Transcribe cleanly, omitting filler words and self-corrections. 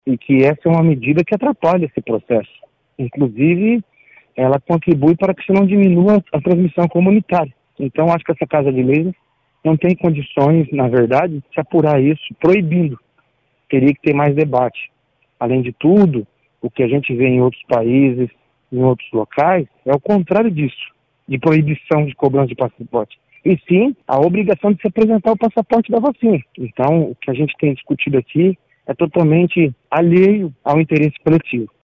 e que essa é uma medida que atrapalha esse processo. Inclusive, ela contribui para que se não diminua a transmissão comunitária. Então, acho que essa Casa de Leis não tem condições, na verdade, de se apurar isso, proibindo. Teria que ter mais debate. Além de tudo, o que a gente vê em outros países, em outros locais, é o contrário disso, de proibição de cobrança de passaporte. E sim, a obrigação de se apresentar o passaporte da vacina. Então, o que a gente tem discutido aqui é totalmente alheio ao interesse coletivo.